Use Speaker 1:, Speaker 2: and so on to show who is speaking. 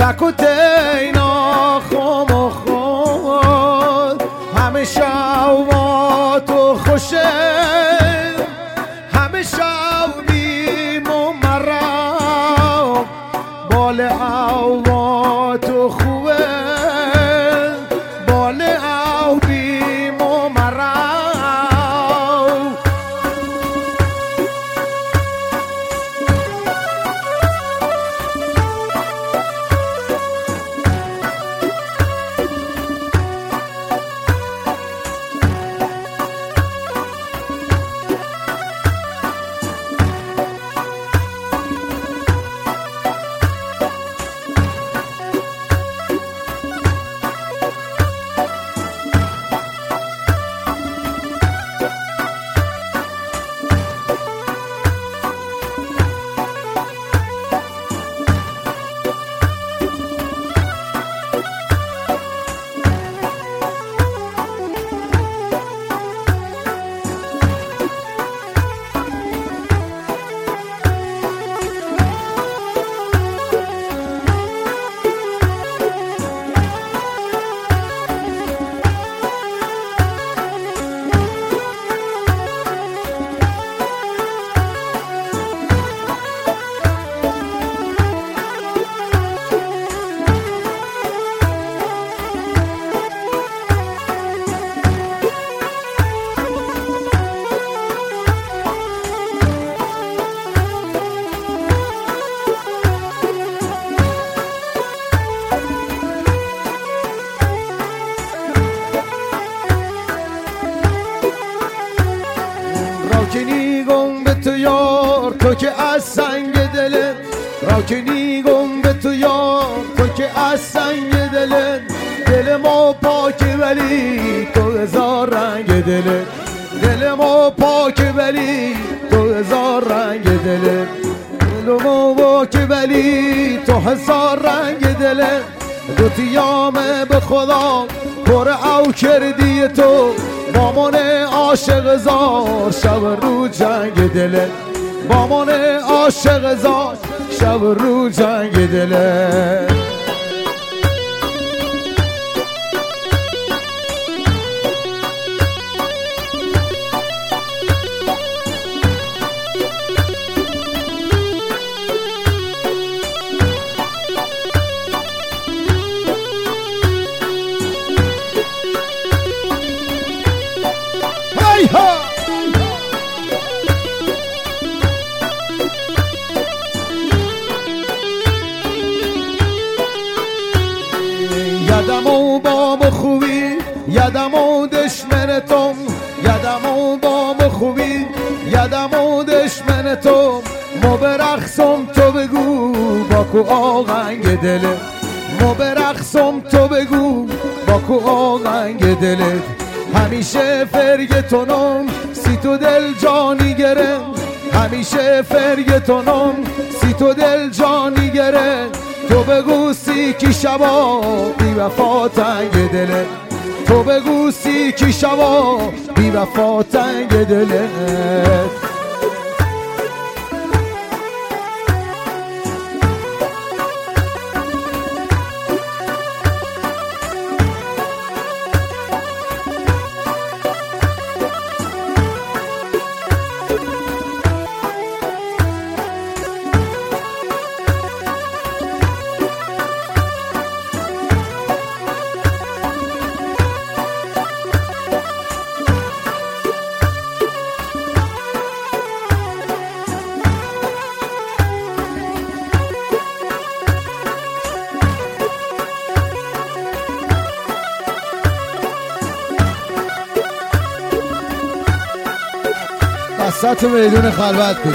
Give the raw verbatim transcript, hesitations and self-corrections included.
Speaker 1: سکوتینا خم و خود همه شوات و خوشه همه شویم و مرم بال اوات و خوبه بال او بیم و مرم راکنیگم به تو یار تو که از سنگ دلت راکنیگم به تو یار تو که از سنگ دلت دل ما پاک ولی تو هزار رنگ دلت دل ما پاک ولی تو هزار رنگ دلت دل ما پاک ولی تو هزار رنگ دلت دو تیامه به خدا پر او کردی تو بامان عاشق زار شب رو جنگ دلت بامان عاشق زار شب رو جنگ دلت یادم و بام خوبی یادم و دشمنتم یادم و بام خوبی یادم و دشمنتم ما برقصم تو بگو باکو آهنگ دلت ما برقصم تو بگو باکو آهنگ دلت همیشه فرگتونم سی تو دل جانی گرم همیشه فرگتونم سی تو دل جانی گرم تو بگو سی کی شبا بی وفا تنگ دلت تو بگو سی کی شبا بی وفا تنگ دلت وسط میدون خلوت بود.